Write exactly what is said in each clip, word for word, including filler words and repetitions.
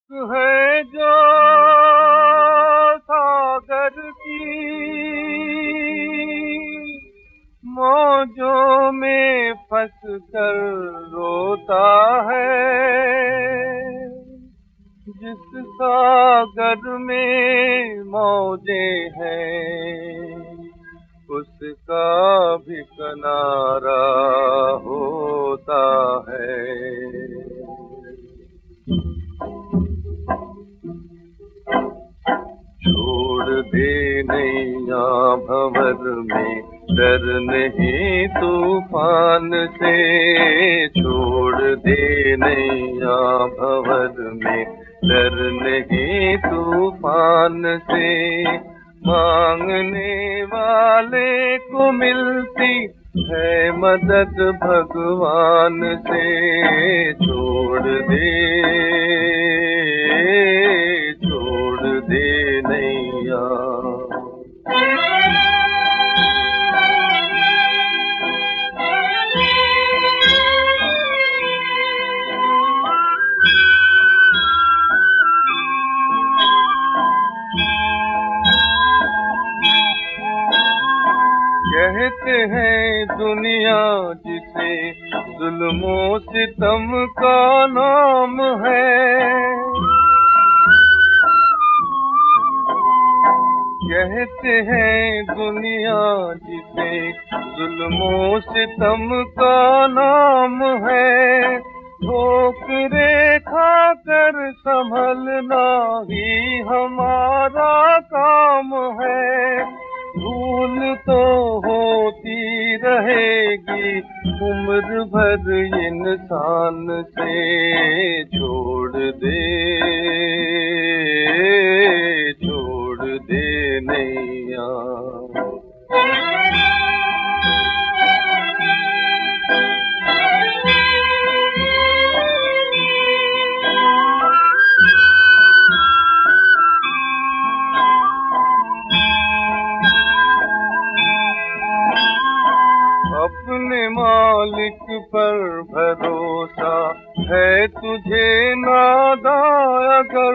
है जो सागर की मौजों में फंस कर रोता है, जिस सागर में मौजें हैं उसका भी किनारा होता है। छोड़ दे नैया भंवर में डर नहीं तूफान से, छोड़ दे नैया भंवर में डर नहीं तूफान से। मांगने वाले को मिलती है मदद भगवान से। छोड़ दे छोड़ दे नैया। कहते हैं दुनिया जिसे जुल्मों सितम का नाम है, कहते हैं दुनिया जिसे जुल्मों सितम का नाम है। ठोकरे खाकर संभलना ही हमारा काम है। भूल तो होती रहेगी उम्र भर इंसान से। छोड़ दे छोड़ दे नैया। अपने मालिक पर भरोसा है तुझे नादान अगर,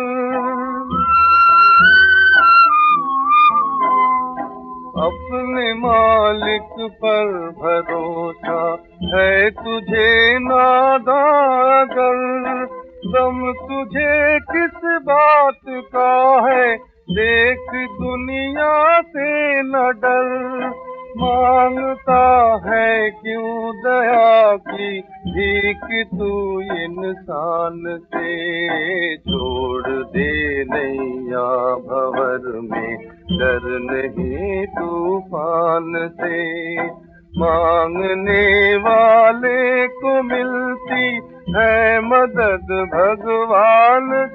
अपने मालिक पर भरोसा है तुझे नादान अगर। दम तुझे किस बात का है देख दुनिया से न डर। मांगता है क्यों दया की भीख तू इंसान से। छोड़ दे नैया भंवर में डर नहीं तूफान से। मांगने वाले को मिलती है मदद भगवान